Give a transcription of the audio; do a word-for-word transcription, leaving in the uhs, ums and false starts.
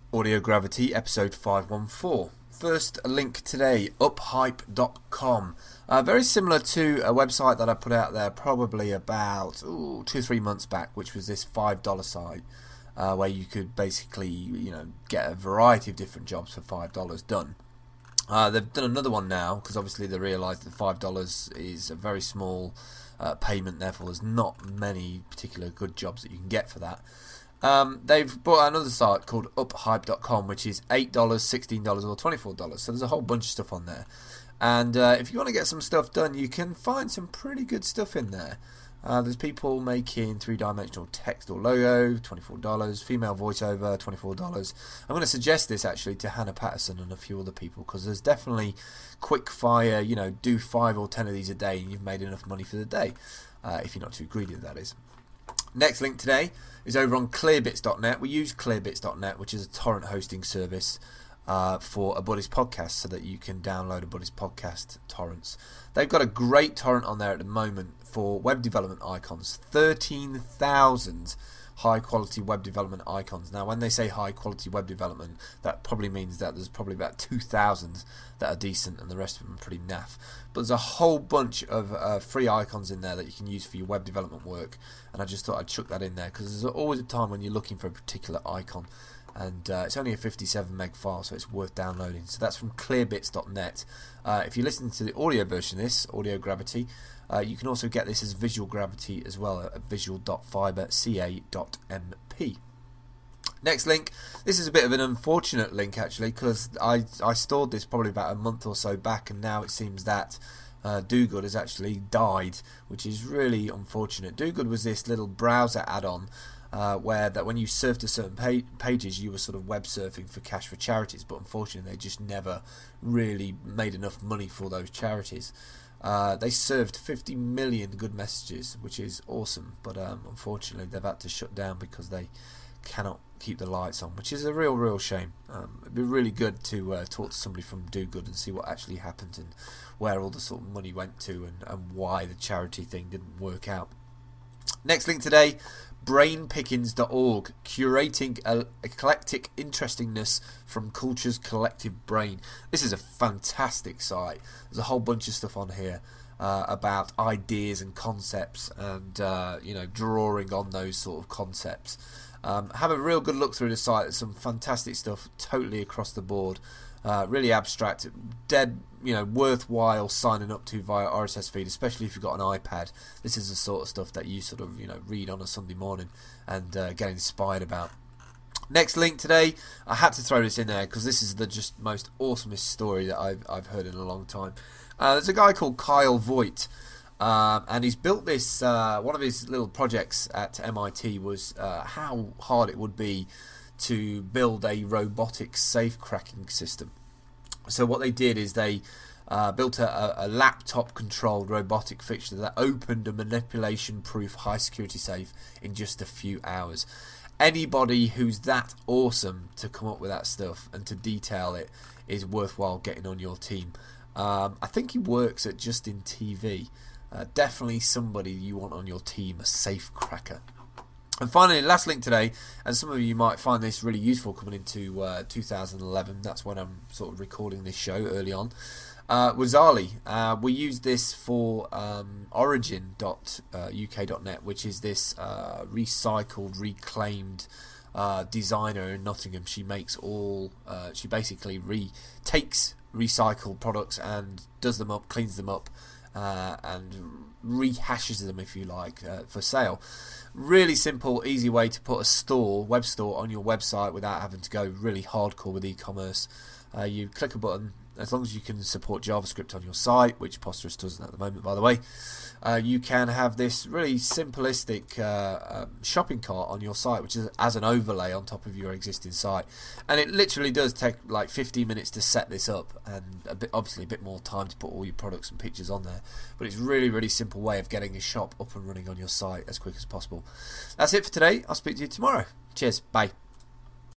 Audio Gravity, episode five one four. First link today, uphype dot com. Uh, very similar to a website that I put out there probably about ooh, two or three months back, which was this five dollar site uh, where you could basically you know get a variety of different jobs for five dollars done. Uh, they've done another one now because obviously they realised that five dollars is a very small uh, payment, therefore there's not many particular good jobs that you can get for that. Um, they've brought out another site called uphype dot com, which is eight dollars, sixteen dollars or twenty-four dollars. So there's a whole bunch of stuff on there. And uh, if you want to get some stuff done, you can find some pretty good stuff in there. Uh, there's people making three-dimensional text or logo, twenty-four dollars. Female voiceover, twenty-four dollars. I'm going to suggest this actually to Hannah Patterson and a few other people because there's definitely quick fire, you know, do five or ten of these a day and you've made enough money for the day. Uh, if you're not too greedy, that is. Next link today is over on clearbits dot net. We use clearbits dot net, which is a torrent hosting service uh, for a Buddies podcast so that you can download a Buddies podcast torrents. They've got a great torrent on there at the moment for web development icons. thirteen thousand high quality web development icons. Now when they say high quality web development, that probably means that there's probably about two thousand that are decent and the rest of them are pretty naff. But there's a whole bunch of uh, free icons in there that you can use for your web development work, and I just thought I'd chuck that in there because there's always a time when you're looking for a particular icon, and uh, it's only a fifty-seven meg file, so it's worth downloading. So that's from clearbits dot net. Uh, if you listen to the audio version of this, Audio Gravity, uh, you can also get this as Visual Gravity as well at visual dot fiber ca dot m p. Next link, this is a bit of an unfortunate link actually because I, I stored this probably about a month or so back, and now it seems that uh, DoGood has actually died, which is really unfortunate. DoGood was this little browser add-on uh, where that when you surfed to certain pa- pages you were sort of web surfing for cash for charities, but unfortunately they just never really made enough money for those charities. Uh, they served fifty million good messages, which is awesome, but um, unfortunately they've had to shut down because they cannot keep the lights on, which is a real real shame. Um, it'd be really good to uh, talk to somebody from DoGood and see what actually happened and where all the sort of money went to and, and why the charity thing didn't work out. Next link today, brain pickings dot org, curating a eclectic interestingness from culture's collective brain. This is a fantastic site. There's a whole bunch of stuff on here uh, about ideas and concepts and uh, you know drawing on those sort of concepts. Um, have a real good look through the site. There's some fantastic stuff totally across the board. Uh, really abstract, dead, you know, worthwhile signing up to via R S S feed, especially if you've got an iPad. This is the sort of stuff that you sort of, you know, read on a Sunday morning and uh, get inspired about. Next link today, I had to throw this in there because this is the just most awesomest story that I've I've heard in a long time. Uh, there's a guy called Kyle Voigt. Um, and he's built this, uh, one of his little projects at M I T was uh, how hard it would be to build a robotic safe cracking system. So what they did is they uh, built a, a laptop controlled robotic fixture that opened a manipulation proof high security safe in just a few hours. Anybody who's that awesome to come up with that stuff and to detail it is worthwhile getting on your team. Um, I think he works at Justin T V. Uh, definitely somebody you want on your team, a safe cracker. And finally, last link today, and some of you might find this really useful coming into uh, two thousand eleven, that's when I'm sort of recording this show early on, uh, Wazali. Uh, we use this for um, origin dot U K dot net, which is this uh, recycled, reclaimed uh, designer in Nottingham. She makes all, uh, she basically re takes recycled products and does them up, cleans them up, Uh, and rehashes them, if you like, uh, for sale. Really simple, easy way to put a store, web store, on your website without having to go really hardcore with e-commerce. Uh, you click a button, as long as you can support JavaScript on your site, which Posterous doesn't at the moment, by the way. Uh, you can have this really simplistic uh, um, shopping cart on your site, which is as an overlay on top of your existing site. And it literally does take like fifteen minutes to set this up, and a bit, obviously a bit more time to put all your products and pictures on there. But it's really, really simple way of getting a shop up and running on your site as quick as possible. That's it for today. I'll speak to you tomorrow. Cheers. Bye.